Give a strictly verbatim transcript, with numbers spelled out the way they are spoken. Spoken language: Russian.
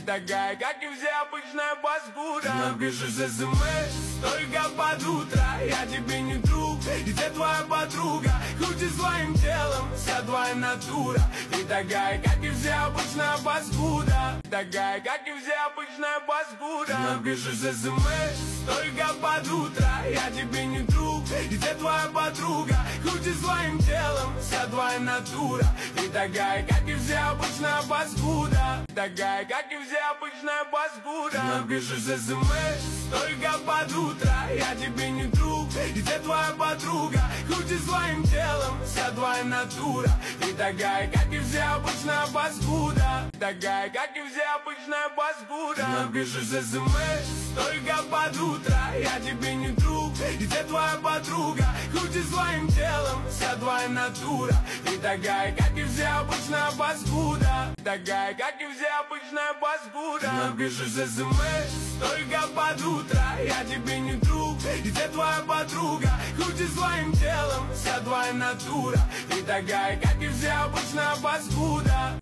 Такая, как и все, обычная паскуда. Напишешь смс только под утро. Я тебе не друг, и ты твоя подруга. Крути своим телом, вся твоя натура. Ты такая, как и все, обычная паскуда. Такая, как и все, обычная паскуда. Напишешь смс только под утро. Я тебе не друг, и ты твоя подруга. Крути своим телом, вся твоя натура. Ты такая, как и все, обычная паскуда. Такая, как и все, обычная паскуда. Напишешь смс только под утро. Я тебе не друг, и ты твоя подруга. Крути своим телом, вся твоя натура. Ты такая, как и все, обычная паскуда. Такая, как и все, обычная паскуда. Напишешь смс только под утро. Я тебе не друг, и ты твоя подруга. Крути своим телом, вся твоя натура. Ты такая, как и все, обычная паскуда. Такая, как и все, обычная паскуда. Напишешь смс только под утро. Я тебе не друг, и ты твоя подруга. Крути своим телом, вся твоя натура. Ты такая, как и все, обычная паскуда.